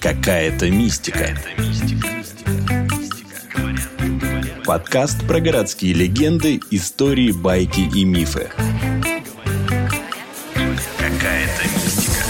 Какая-то мистика. Подкаст про городские легенды, истории, байки и мифы. Какая-то мистика.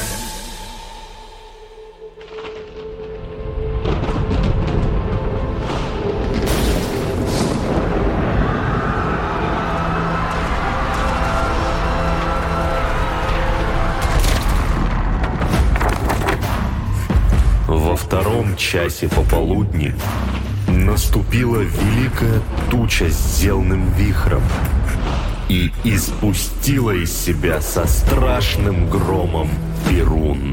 Во втором часе пополудни наступила великая туча с зелным вихром и испустила из себя со страшным громом Перун.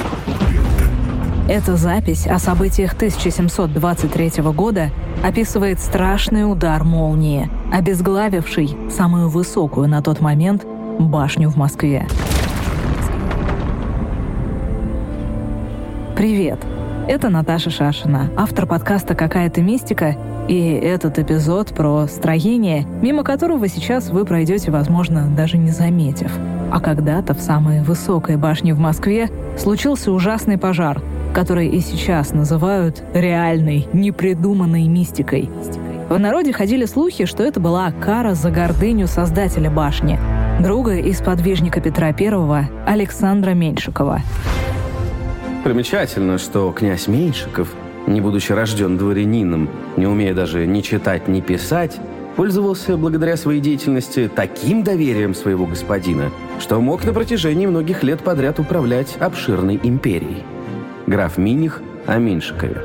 Эта запись о событиях 1723 года описывает страшный удар молнии, обезглавивший самую высокую на тот момент башню в Москве. Привет! Это Наташа Шашина, автор подкаста «Какая-то мистика», и этот эпизод про строение, мимо которого сейчас вы пройдете, возможно, даже не заметив. А когда-то в самой высокой башне в Москве случился ужасный пожар, который и сейчас называют реальной, непридуманной мистикой. В народе ходили слухи, что это была кара за гордыню создателя башни, друга и сподвижника Петра I Александра Меньшикова. Примечательно, что князь Меньшиков, не будучи рожден дворянином, не умея даже ни читать, ни писать, пользовался благодаря своей деятельности таким доверием своего господина, что мог на протяжении многих лет подряд управлять обширной империей. Граф Миних о Меньшикове.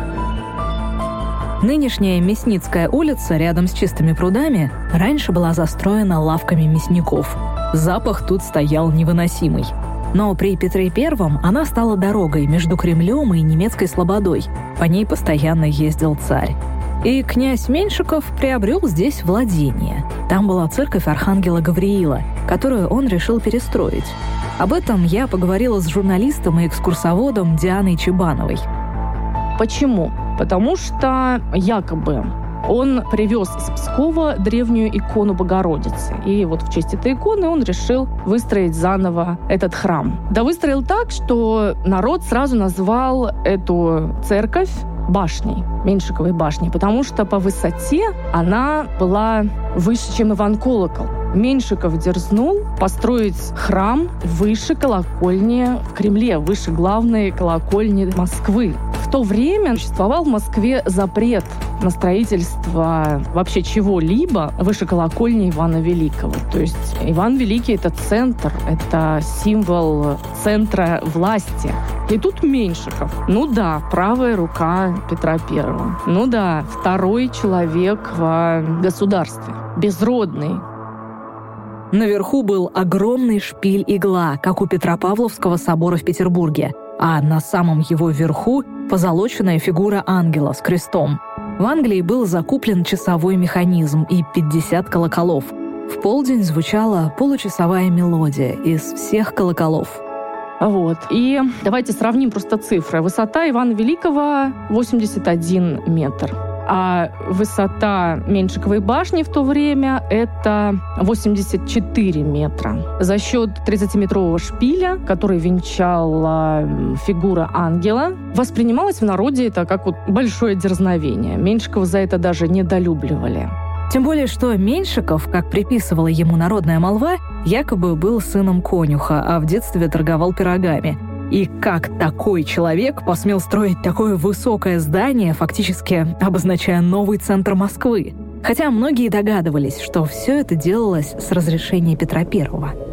Нынешняя Мясницкая улица рядом с Чистыми прудами раньше была застроена лавками мясников. Запах тут стоял невыносимый. Но при Петре I она стала дорогой между Кремлем и немецкой слободой. По ней постоянно ездил царь. И князь Меньшиков приобрел здесь владение. Там была церковь Архангела Гавриила, которую он решил перестроить. Об этом я поговорила с журналистом и экскурсоводом Дианой Чебановой. Почему? Потому что якобы он привез из Пскова древнюю икону Богородицы. И вот в честь этой иконы он решил выстроить заново этот храм. Да выстроил так, что народ сразу назвал эту церковь башней, Меньшиковой башней, потому что по высоте она была выше, чем Иван Колокол. Меньшиков дерзнул построить храм выше колокольни в Кремле, выше главной колокольни Москвы. В то время существовал в Москве запрет на строительство вообще чего-либо выше колокольни Ивана Великого. То есть Иван Великий — это центр, это символ центра власти. И тут Меньшиков. Ну да, правая рука Петра I. Ну да, второй человек в государстве. Безродный. Наверху был огромный шпиль-игла, как у Петропавловского собора в Петербурге, а на самом его верху позолоченная фигура ангела с крестом. В Англии был закуплен часовой механизм и 50 колоколов. В полдень звучала получасовая мелодия из всех колоколов. Вот. И давайте сравним просто цифры. Высота Ивана Великого 81 метр. А высота Меньшиковой башни в то время — это 84 метра. За счет 30-метрового шпиля, который венчала фигура ангела, воспринималось в народе это как вот большое дерзновение. Меньшикова за это даже недолюбливали. Тем более, что Меньшиков, как приписывала ему народная молва, якобы был сыном конюха, а в детстве торговал пирогами. И как такой человек посмел строить такое высокое здание, фактически обозначая новый центр Москвы? Хотя многие догадывались, что все это делалось с разрешения Петра I.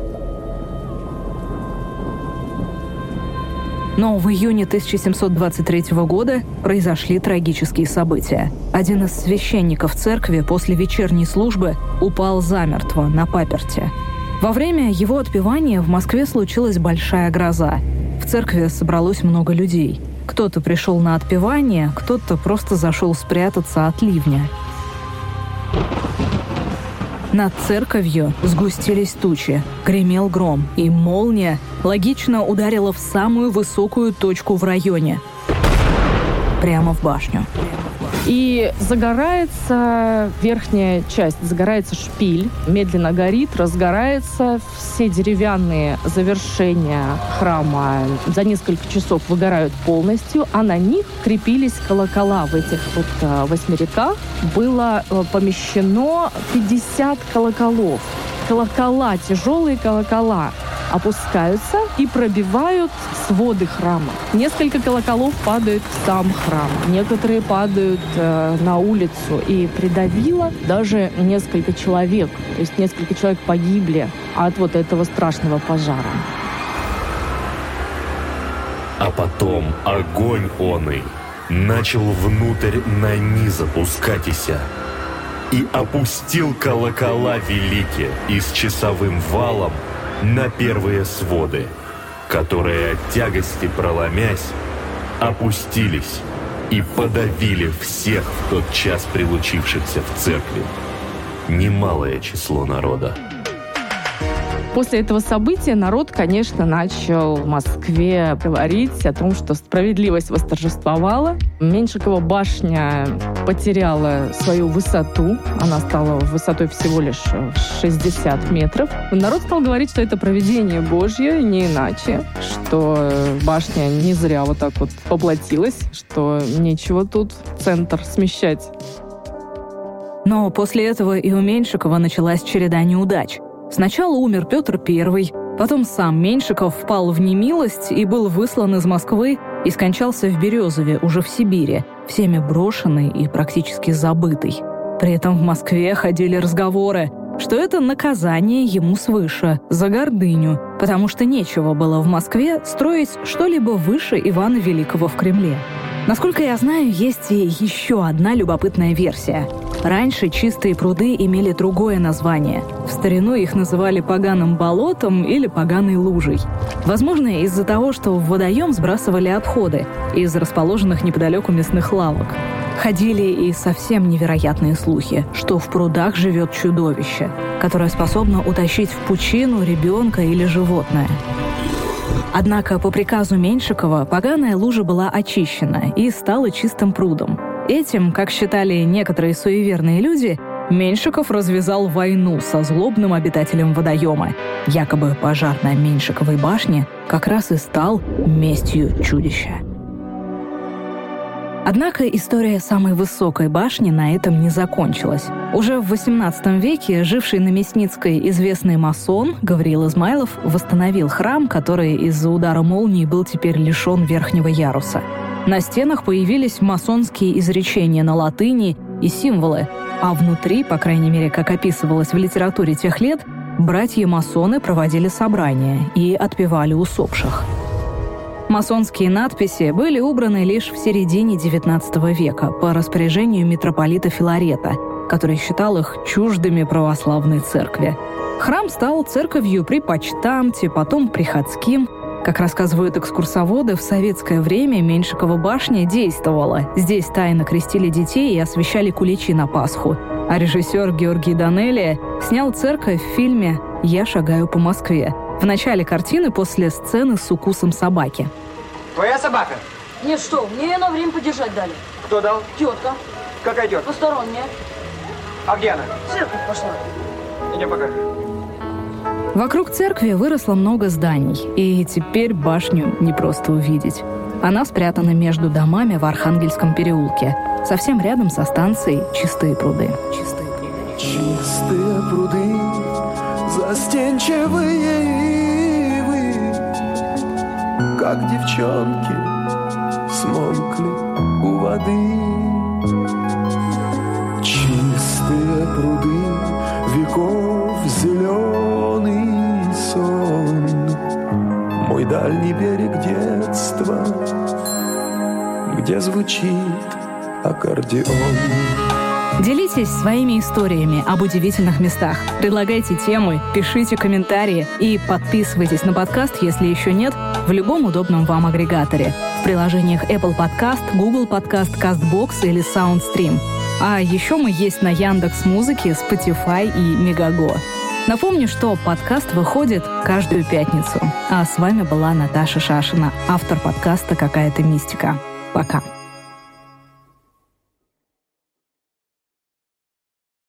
Но в июне 1723 года произошли трагические события. Один из священников церкви после вечерней службы упал замертво на паперти. Во время его отпевания в Москве случилась большая гроза. В церкви собралось много людей. Кто-то пришел на отпевание, кто-то просто зашел спрятаться от ливня. Над церковью сгустились тучи, гремел гром, и молния логично ударила в самую высокую точку в районе. Прямо в башню. И загорается верхняя часть, загорается шпиль, медленно горит, разгорается. Все деревянные завершения храма за несколько часов выгорают полностью, а на них крепились колокола. В этих вот восьмериках было помещено 50 колоколов. Колокола, тяжелые колокола, опускаются и пробивают своды храма. Несколько колоколов падают в сам храм, некоторые падают на улицу, и придавило даже несколько человек. То есть несколько человек погибли от вот этого страшного пожара. А потом огонь оный начал внутрь на низ опускатися, и опустил колокола великие и с часовым валом на первые своды, которые от тягости проломясь, опустились и подавили всех в тот час прилучившихся в церкви. Немалое число народа. После этого события народ, конечно, начал в Москве говорить о том, что справедливость восторжествовала. Меньшикова башня потеряла свою высоту. Она стала высотой всего лишь 60 метров. Народ стал говорить, что это провидение Божье, не иначе. Что башня не зря вот так вот поплатилась, что нечего тут центр смещать. Но после этого и у Меньшикова началась череда неудач. Сначала умер Петр I, потом сам Меньшиков впал в немилость и был выслан из Москвы и скончался в Березове, уже в Сибири, всеми брошенный и практически забытый. При этом в Москве ходили разговоры, что это наказание ему свыше за гордыню, потому что нечего было в Москве строить что-либо выше Ивана Великого в Кремле. Насколько я знаю, есть и еще одна любопытная версия. Раньше чистые пруды имели другое название. В старину их называли поганым болотом или поганой лужей. Возможно, из-за того, что в водоем сбрасывали отходы из расположенных неподалеку мясных лавок. Ходили и совсем невероятные слухи, что в прудах живет чудовище, которое способно утащить в пучину ребенка или животное. Однако по приказу Меньшикова поганая лужа была очищена и стала чистым прудом. Этим, как считали некоторые суеверные люди, Меньшиков развязал войну со злобным обитателем водоема. Якобы пожар на Меньшиковой башне как раз и стал местью чудища. Однако история самой высокой башни на этом не закончилась. Уже в XVIII веке живший на Мясницкой известный масон Гавриил Измайлов восстановил храм, который из-за удара молнии был теперь лишен верхнего яруса. На стенах появились масонские изречения на латыни и символы, а внутри, по крайней мере, как описывалось в литературе тех лет, братья-масоны проводили собрания и отпевали усопших. Масонские надписи были убраны лишь в середине XIX века по распоряжению митрополита Филарета, который считал их чуждыми православной церкви. Храм стал церковью при Почтамте, потом приходским. Как рассказывают экскурсоводы, в советское время Меньшикова башня действовала. Здесь тайно крестили детей и освящали куличи на Пасху. А режиссер Георгий Данелия снял церковь в фильме «Я шагаю по Москве». В начале картины после сцены с укусом собаки. Твоя собака? Нет, что, мне на время подержать дали. Кто дал? Тетка. Какая тетка? Посторонняя. А где она? В церковь пошла. Идем пока. Вокруг церкви выросло много зданий, и теперь башню не просто увидеть. Она спрятана между домами в Архангельском переулке, совсем рядом со станцией «Чистые пруды». Чистые пруды, застенчивые ивы, как девчонки смолкли у воды. Чистые пруды, веков зеленый сон, мой дальний берег детства, где звучит аккордеон. Делитесь своими историями об удивительных местах. Предлагайте темы, пишите комментарии и подписывайтесь на подкаст, если еще нет, в любом удобном вам агрегаторе. В приложениях Apple Podcast, Google Podcast, CastBox или SoundStream. А еще мы есть на Яндекс.Музыке, Spotify и Мегаго. Напомню, что подкаст выходит каждую пятницу. А с вами была Наташа Шашина, автор подкаста «Какая-то мистика». Пока.